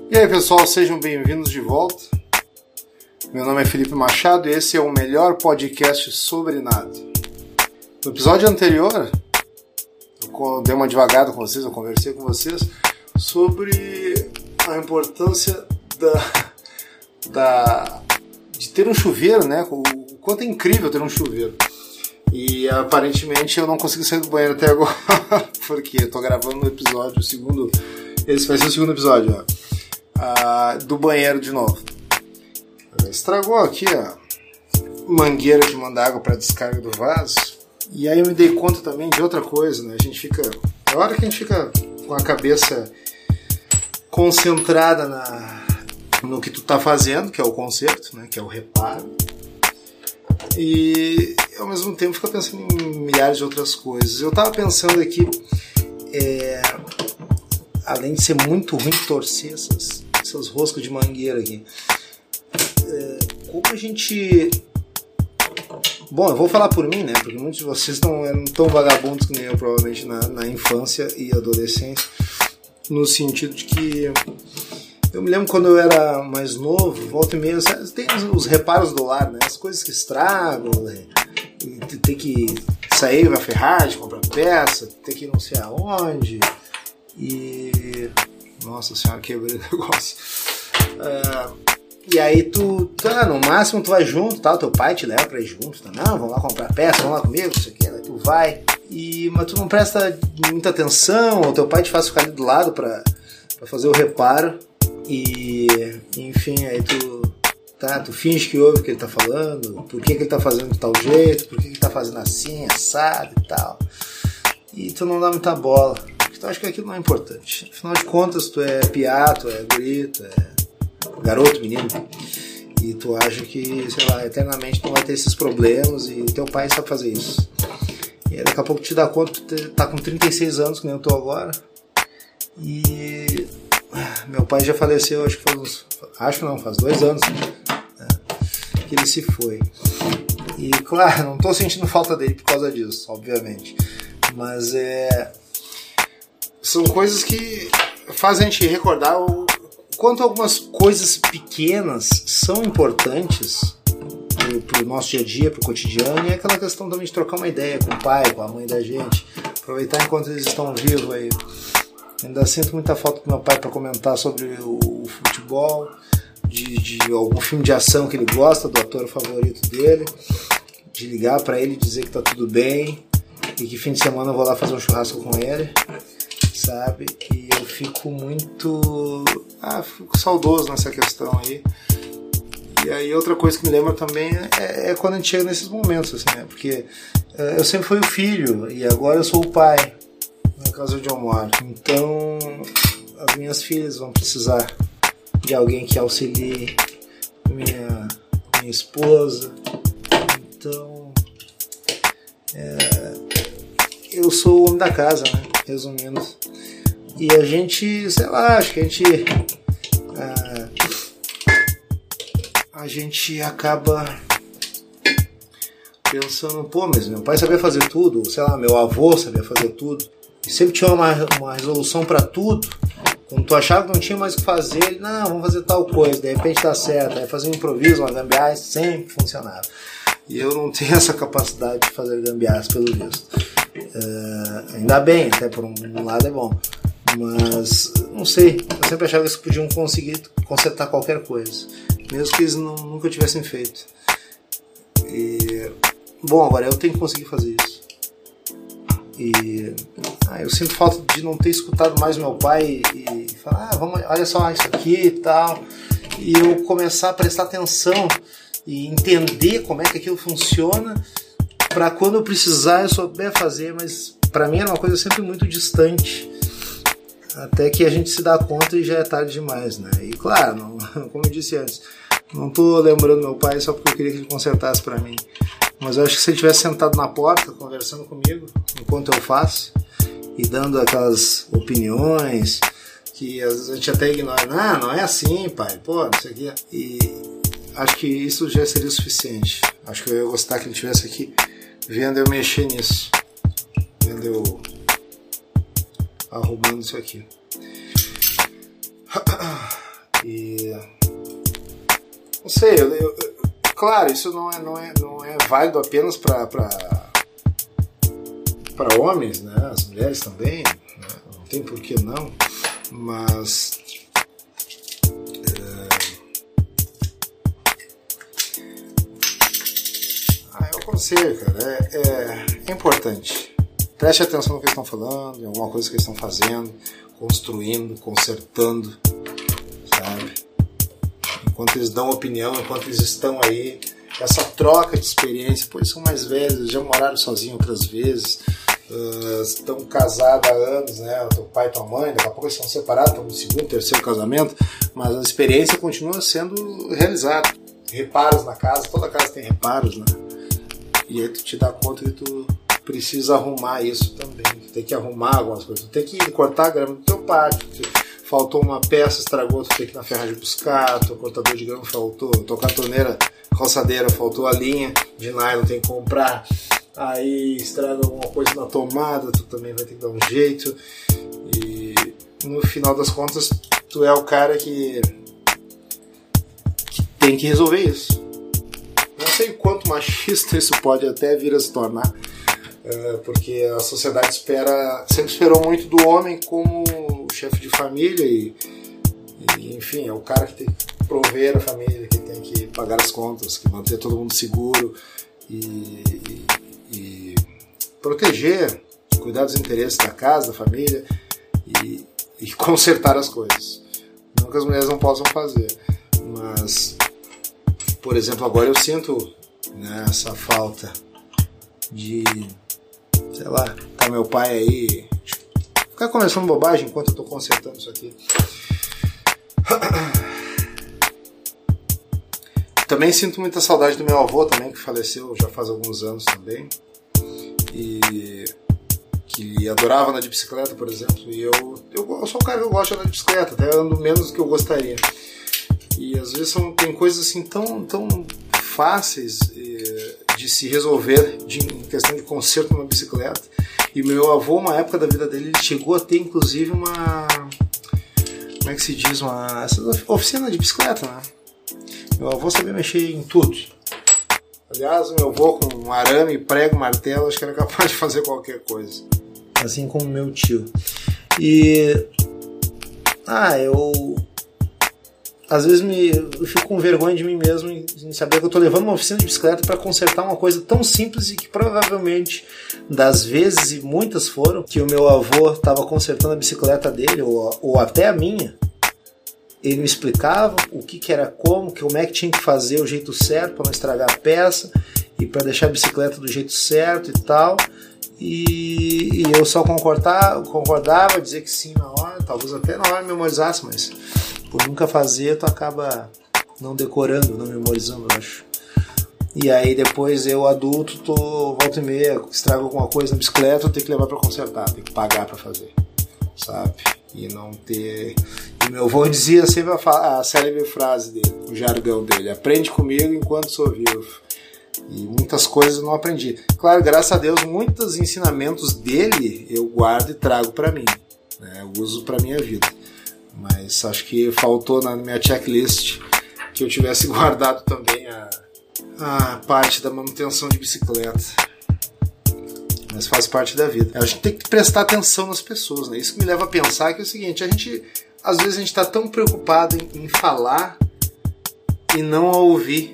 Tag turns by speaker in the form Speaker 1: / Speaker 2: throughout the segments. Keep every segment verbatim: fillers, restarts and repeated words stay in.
Speaker 1: E aí pessoal, sejam bem-vindos de volta. Meu nome é Felipe Machado e esse é o melhor podcast sobre nada. No episódio anterior, eu dei uma devagada com vocês, eu conversei com vocês sobre a importância da, da, de ter um chuveiro, né? O quanto é incrível ter um chuveiro. E aparentemente eu não consegui sair do banheiro até agora, porque eu tô gravando um episódio, o segundo, esse vai ser o segundo episódio, ó, ah, do banheiro de novo. Estragou aqui a mangueira de mandar água para descarga do vaso. E aí eu me dei conta também de outra coisa, né? A gente fica, é hora que a gente fica com a cabeça concentrada na, no que tu tá fazendo, que é o conserto, né? Que é o reparo. E ao mesmo tempo fica pensando em milhares de outras coisas. Eu tava pensando aqui, é, além de ser muito ruim torcer essas, essas roscas de mangueira aqui, é, como a gente... Bom, eu vou falar por mim, né? Porque muitos de vocês não eram tão vagabundos que nem eu, provavelmente, na, na infância e adolescência, no sentido de que eu me lembro quando eu era mais novo, volta e meia, tem os reparos do lar, né? As coisas que estragam, né? Tem que sair na ferragem, comprar peça, tem que ir não sei aonde. E... Nossa senhora, quebrei o negócio. É... E aí tu, tá, no máximo tu vai junto, tá? O teu pai te leva pra ir junto, tá? Não, vamos lá comprar peça, vamos lá comigo, isso aqui, aí tu vai. E... Mas tu não presta muita atenção, o teu pai te faz ficar ali do lado pra, pra fazer o reparo. E, enfim, aí tu, tá, tu finge que ouve o que ele tá falando, por que, que ele tá fazendo de tal jeito, por que, que ele tá fazendo assim, assado e tal. E tu não dá muita bola, porque tu acha que aquilo não é importante. Afinal de contas, tu é piá, tu é guri, tu é garoto, menino, e tu acha que, sei lá, eternamente tu não vai ter esses problemas e teu pai sabe fazer isso. E aí daqui a pouco tu te dá conta que tu tá com trinta e seis anos, que nem eu tô agora, e... Meu pai já faleceu, acho que faz uns, acho não, faz dois anos, né, que ele se foi. E claro, não estou sentindo falta dele por causa disso, obviamente. Mas é, são coisas que fazem a gente recordar o quanto algumas coisas pequenas são importantes para o nosso dia a dia, para o cotidiano, e é aquela questão também de trocar uma ideia com o pai, com a mãe da gente, aproveitar enquanto eles estão vivos aí. Ainda sinto muita falta do meu pai para comentar sobre o, o futebol, de, de algum filme de ação que ele gosta, do ator favorito dele, de ligar para ele e dizer que tá tudo bem e que fim de semana eu vou lá fazer um churrasco com ele, sabe? E eu fico muito... Ah, fico saudoso nessa questão aí. E aí outra coisa que me lembra também é, é quando a gente chega nesses momentos, assim, né? Porque é, eu sempre fui o filho e agora eu sou o pai, na casa onde eu moro. Então, as minhas filhas vão precisar de alguém que auxilie minha, minha esposa. Então, é, eu sou o homem da casa, né? Resumindo. E a gente, sei lá, acho que a gente... A, a gente acaba pensando, pô, mas meu pai sabia fazer tudo, sei lá, meu avô sabia fazer tudo. E sempre tinha uma, uma resolução para tudo. Quando tu achava que não tinha mais o que fazer, ele, não, vamos fazer tal coisa, de repente dá certo, aí fazer um improviso, uma gambiarra, sempre funcionava. E eu não tenho essa capacidade de fazer gambiarras, pelo visto. Uh, ainda bem, até por um, um lado é bom. Mas, não sei, eu sempre achava que eles podiam conseguir consertar qualquer coisa, mesmo que eles não, nunca tivessem feito. E, bom, agora eu tenho que conseguir fazer isso. E ah, eu sinto falta de não ter escutado mais meu pai e, e falar, ah, vamos, olha só isso aqui e tal, e eu começar a prestar atenção e entender como é que aquilo funciona para quando eu precisar eu souber fazer, mas para mim era uma coisa sempre muito distante, até que a gente se dá conta e já é tarde demais, né? E claro, não, como eu disse antes, não tô lembrando meu pai só porque eu queria que ele consertasse para mim. Mas eu acho que se ele tivesse sentado na porta, conversando comigo, enquanto eu faço, e dando aquelas opiniões, que às vezes a gente até ignora, não, não é assim, pai, pô, não sei o quê. E acho que isso já seria o suficiente. Acho que eu ia gostar que ele estivesse aqui, vendo eu mexer nisso, vendo eu arrumando isso aqui. sei, eu, eu, claro, isso não é, não é, não é válido apenas para para homens, né? As mulheres também, né? Não tem por que não, mas é, ah, eu aconselho, cara, é, é, é importante. Preste atenção no que eles estão falando, em alguma coisa que eles estão fazendo, construindo, consertando, sabe? Enquanto eles dão opinião, enquanto eles estão aí, essa troca de experiência, pois são mais velhos, já moraram sozinhos outras vezes, uh, estão casados há anos, né? Teu pai e tua mãe, daqui a pouco eles estão separados, estão no segundo, terceiro casamento, mas a experiência continua sendo realizada. Reparos na casa, toda casa tem reparos, né? E aí tu te dá conta que tu precisa arrumar isso também. Tu tem que arrumar algumas coisas. Tu tem que ir cortar a grama do teu pátio. Faltou uma peça, estragou, tu tem que ir na ferragem buscar. Teu cortador de grama faltou. Tua cartoneira, roçadeira, faltou a linha de nylon, tem que comprar. Aí estraga alguma coisa na tomada, tu também vai ter que dar um jeito. E no final das contas, tu é o cara que, que tem que resolver isso. Não sei o quanto machista isso pode até vir a se tornar. É, porque a sociedade espera, sempre esperou muito do homem como chefe de família e, e enfim, é o cara que tem que prover a família, que tem que pagar as contas, que manter todo mundo seguro e, e, e proteger, cuidar dos interesses da casa, da família e, e consertar as coisas. Não que as mulheres não possam fazer, mas, por exemplo, agora eu sinto, né, essa falta de, sei lá, tá meu pai aí, ficar conversando bobagem enquanto eu tô consertando isso aqui. Também sinto muita saudade do meu avô também, que faleceu já faz alguns anos também, e que adorava andar de bicicleta, por exemplo, e eu, eu, eu sou um cara que eu gosto de andar de bicicleta, até ando menos do que eu gostaria, e às vezes são, tem coisas assim tão, tão fáceis de se resolver de, em questão de conserto numa bicicleta. E meu avô, uma época da vida dele, ele chegou a ter inclusive uma, como é que se diz, uma essa oficina de bicicleta, né? Meu avô sabia mexer em tudo. Aliás, meu avô com um arame, prego, martelo, acho que era capaz de fazer qualquer coisa. Assim como meu tio. E ah, eu às vezes me, eu fico com vergonha de mim mesmo em, em saber que eu estou levando uma oficina de bicicleta para consertar uma coisa tão simples e que provavelmente, das vezes, e muitas foram, que o meu avô estava consertando a bicicleta dele, ou, ou até a minha, ele me explicava o que, que era como, como é que tinha que fazer o jeito certo para não estragar a peça e para deixar a bicicleta do jeito certo e tal. E, e eu só concordava, concordava, dizer que sim na hora, talvez até na hora memorizasse, mas por nunca fazer, tu acaba não decorando, não memorizando, eu acho. E aí depois eu, adulto, tô volta e meia, estrago alguma coisa na bicicleta, eu tenho que levar pra consertar, tenho que pagar pra fazer, sabe? E não ter... E meu avô dizia sempre a, a célebre frase dele, o jargão dele: aprende comigo enquanto sou vivo. E muitas coisas eu não aprendi. Claro, graças a Deus, muitos ensinamentos dele eu guardo e trago pra mim, né? Eu uso pra minha vida. Mas acho que faltou na minha checklist que eu tivesse guardado também a, a parte da manutenção de bicicleta. Mas faz parte da vida. A gente tem que prestar atenção nas pessoas, né? Isso que me leva a pensar que é o seguinte: a gente, às vezes a gente está tão preocupado em, em falar e não a ouvir.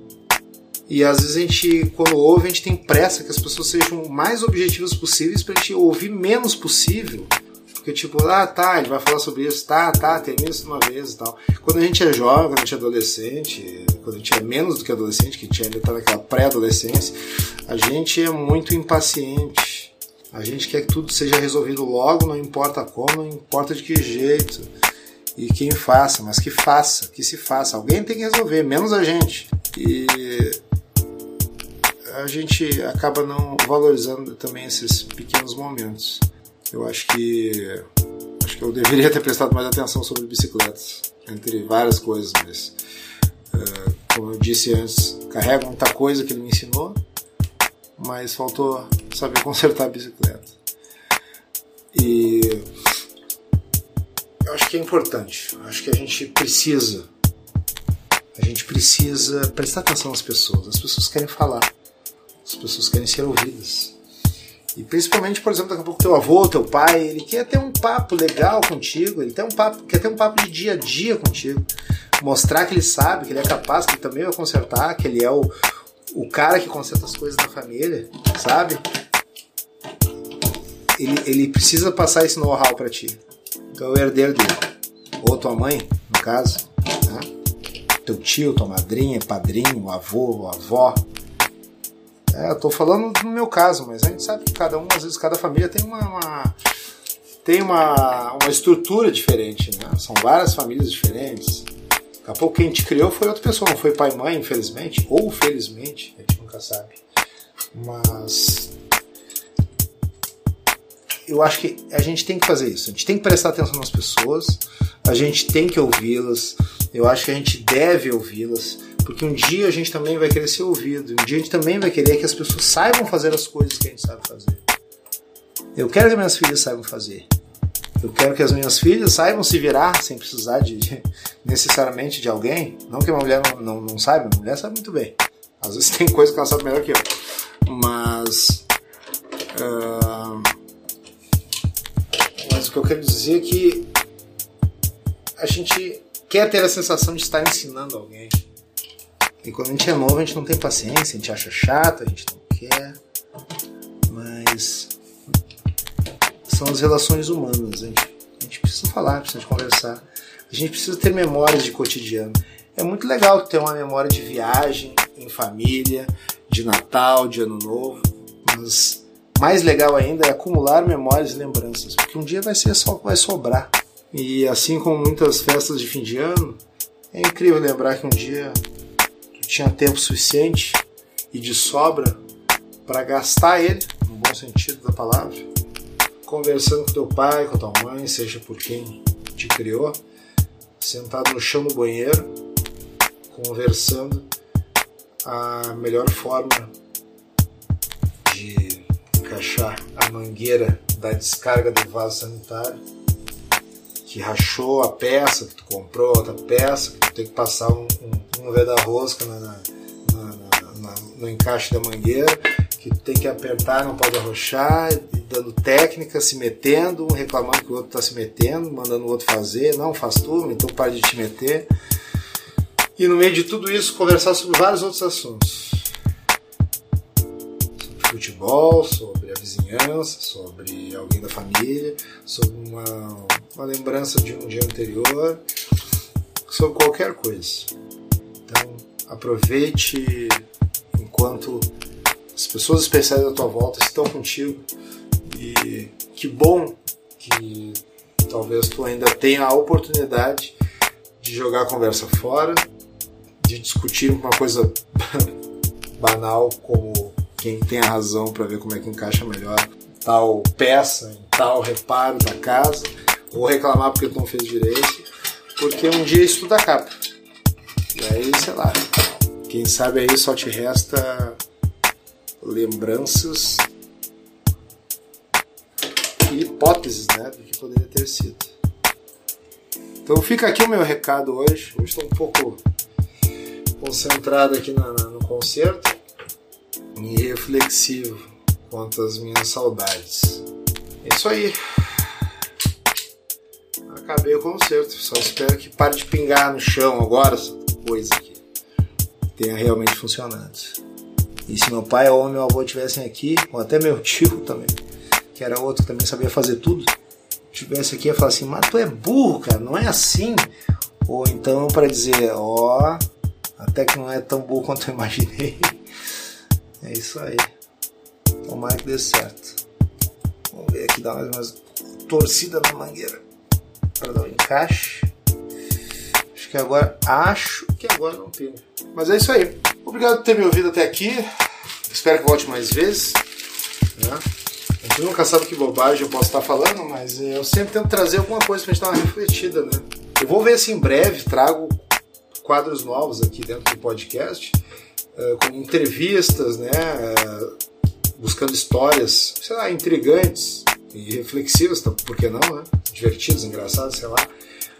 Speaker 1: E às vezes a gente, quando ouve, a gente tem pressa que as pessoas sejam o mais objetivas possíveis para a gente ouvir menos possível. Porque tipo, ah tá, ele vai falar sobre isso, tá, tá, termina isso de uma vez e tal. Quando a gente é jovem, quando a gente é adolescente, quando a gente é menos do que adolescente, que a gente ainda tá naquela pré-adolescência, a gente é muito impaciente. A gente quer que tudo seja resolvido logo, não importa como, não importa de que jeito. E quem faça, mas que faça, que se faça. Alguém tem que resolver, menos a gente. E a gente acaba não valorizando também esses pequenos momentos. Eu acho que acho que eu deveria ter prestado mais atenção sobre bicicletas, entre várias coisas, mas uh, como eu disse antes, carrega muita coisa que ele me ensinou, mas faltou saber consertar a bicicleta. E eu acho que é importante, eu acho que a gente precisa A gente precisa prestar atenção nas pessoas. As pessoas querem falar. As pessoas querem ser ouvidas. E principalmente, por exemplo, daqui a pouco teu avô, teu pai, ele quer ter um papo legal contigo, ele tem um papo, quer ter um papo de dia a dia contigo. Mostrar que ele sabe, que ele é capaz, que ele também vai consertar, que ele é o, o cara que conserta as coisas da família, sabe? Ele, ele precisa passar esse know-how pra ti. Então é o herdeiro dele. Ou tua mãe, no caso, né? Teu tio, tua madrinha, padrinho, o avô, a avó. É, eu tô falando no meu caso, mas a gente sabe que cada um, às vezes, cada família tem uma, uma, tem uma, uma estrutura diferente, né? São várias famílias diferentes. Daqui a pouco quem te criou foi outra pessoa, não foi pai e mãe, infelizmente, ou felizmente, a gente nunca sabe. Mas eu acho que a gente tem que fazer isso, a gente tem que prestar atenção nas pessoas, a gente tem que ouvi-las, eu acho que a gente deve ouvi-las, porque um dia a gente também vai querer ser ouvido, um dia a gente também vai querer que as pessoas saibam fazer as coisas que a gente sabe fazer. Eu quero que minhas filhas saibam fazer. Eu quero que as minhas filhas saibam se virar sem precisar de, de necessariamente de alguém. Não que uma mulher não, não, não saiba, a mulher sabe muito bem. Às vezes tem coisa que ela sabe melhor que eu. Mas... Uh, mas o que eu quero dizer é que a gente quer ter a sensação de estar ensinando alguém. E quando a gente é novo, a gente não tem paciência, a gente acha chato, a gente não quer. Mas são as relações humanas. A gente, a gente precisa falar, precisa conversar. A gente precisa ter memórias de cotidiano. É muito legal ter uma memória de viagem, em família, de Natal, de Ano Novo. Mas mais legal ainda é acumular memórias e lembranças. Porque um dia vai, ser só, vai sobrar. E assim como muitas festas de fim de ano, é incrível lembrar que um dia tinha tempo suficiente e de sobra para gastar ele, no bom sentido da palavra, conversando com teu pai, com tua mãe, seja por quem te criou, sentado no chão do banheiro, conversando a melhor forma de encaixar a mangueira da descarga do vaso sanitário, que rachou a peça, que tu comprou outra peça, que tu tem que passar um, um, um V da rosca na, na, na, na, no encaixe da mangueira, que tu tem que apertar, não pode arrochar, dando técnica, se metendo, um reclamando que o outro está se metendo, mandando o outro fazer, não, faz tudo, então para de te meter. E no meio de tudo isso, conversar sobre vários outros assuntos. Sobre futebol, sobre a vizinhança, sobre alguém da família, sobre uma, uma lembrança de um dia anterior, sobre qualquer coisa. Então, aproveite enquanto as pessoas especiais da tua volta estão contigo. E que bom que talvez tu ainda tenha a oportunidade de jogar a conversa fora, de discutir uma coisa banal como quem tem a razão para ver como é que encaixa melhor tal peça, em tal reparo da casa, ou reclamar porque tu não fez direito, porque um dia isso tudo acaba. E aí, sei lá, quem sabe aí só te resta lembranças e hipóteses, né, do que poderia ter sido. Então fica aqui o meu recado hoje. Hoje estou um pouco concentrado aqui na, na, no concerto e reflexivo quanto às minhas saudades. É isso aí. Acabei o concerto. Só espero que pare de pingar no chão agora essa coisa aqui tenha realmente funcionado. E se meu pai ou meu avô estivessem aqui, ou até meu tio também, que era outro que também sabia fazer tudo, tivesse aqui, ia falar assim, mas tu é burro, cara, não é assim. Ou então para dizer, ó, oh, até que não é tão burro quanto eu imaginei. É isso aí. Tomara que dê certo. Vamos ver aqui, dar mais uma torcida na mangueira para dar um encaixe. Acho que agora, acho que agora não pinga. Mas é isso aí. Obrigado por ter me ouvido até aqui. Espero que volte mais vezes, né? A gente nunca sabe que bobagem eu posso estar falando, mas eu sempre tento trazer alguma coisa pra gente dar uma refletida, né? Eu vou ver se em breve trago quadros novos aqui dentro do podcast, uh, com entrevistas, né? Uh, buscando histórias, sei lá, intrigantes e reflexivas, por que não, né? Divertidas, engraçadas, sei lá,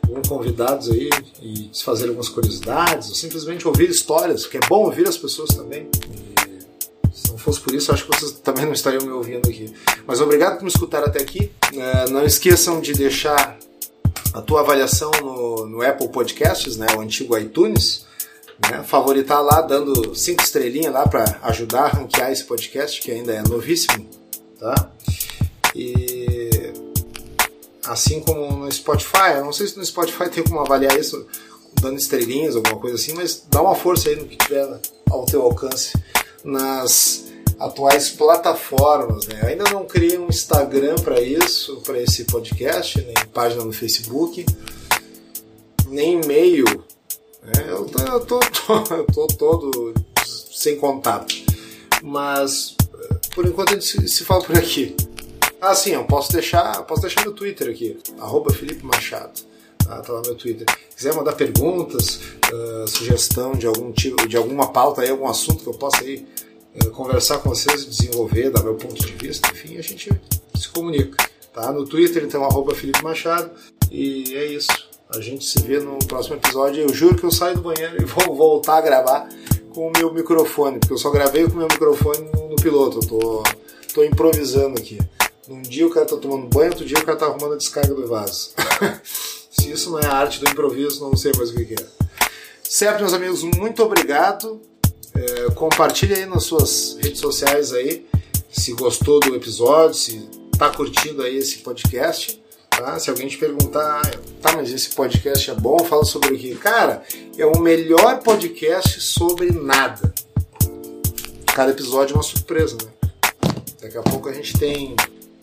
Speaker 1: alguns convidados aí e fazer algumas curiosidades, ou simplesmente ouvir histórias, porque é bom ouvir as pessoas também. E se não fosse por isso, acho que vocês também não estariam me ouvindo aqui. Mas obrigado por me escutar até aqui. Não esqueçam de deixar a tua avaliação no, no Apple Podcasts, né, o antigo iTunes, né, favoritar lá, dando cinco estrelinhas lá para ajudar a ranquear esse podcast, que ainda é novíssimo, tá? E assim como no Spotify, eu não sei se no Spotify tem como avaliar isso dando estrelinhas, alguma coisa assim, mas dá uma força aí no que tiver ao teu alcance nas atuais plataformas, né? Eu ainda não criei um Instagram para isso, para esse podcast, nem página no Facebook, nem e-mail. Né? Eu, tô, eu, tô, tô, eu tô todo sem contato. Mas, por enquanto, a gente se, se fala por aqui. Ah, sim, eu posso deixar, posso deixar meu Twitter aqui, arroba Felipe Machado. Ah, tá lá meu Twitter. Se quiser mandar perguntas, uh, sugestão de algum tipo, de alguma pauta aí, algum assunto que eu possa aí conversar com vocês, desenvolver, dar meu ponto de vista, enfim, a gente se comunica, tá? No Twitter, então, arroba Felipe Machado, e é isso. A gente se vê no próximo episódio. Eu juro que eu saio do banheiro e vou voltar a gravar com o meu microfone, porque eu só gravei com o meu microfone no, no piloto, eu tô, tô improvisando aqui. Um dia o cara tá tomando banho, outro dia o cara tá arrumando a descarga do vaso. Se isso não é a arte do improviso, não sei mais o que é. Certo, meus amigos, muito obrigado. É, compartilhe aí nas suas redes sociais aí, se gostou do episódio, se tá curtindo aí esse podcast, tá? Se alguém te perguntar, tá, mas esse podcast é bom, fala sobre o quê? Cara, é o melhor podcast sobre nada. Cada episódio é uma surpresa, né? Daqui a pouco a gente tem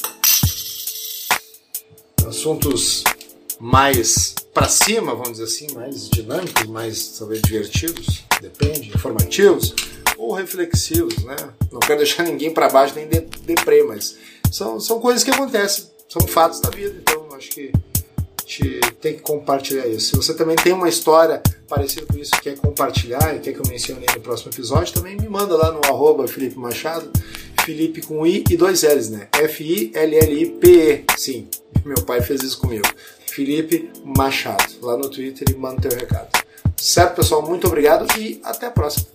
Speaker 1: assuntos mais pra cima, vamos dizer assim, mais dinâmicos, mais talvez divertidos, depende, informativos ou reflexivos, né? Não quero deixar ninguém pra baixo nem de, deprê, mas são, são coisas que acontecem, são fatos da vida, então acho que a gente tem que compartilhar isso. Se você também tem uma história parecida com isso, quer compartilhar e quer que eu mencione no próximo episódio, também me manda lá no arroba Felipe Machado, Felipe com I e dois L's, né? F I L L I P E, sim, meu pai fez isso comigo. Felipe Machado, lá no Twitter, e manda o teu recado. Certo, pessoal? Muito obrigado e até a próxima.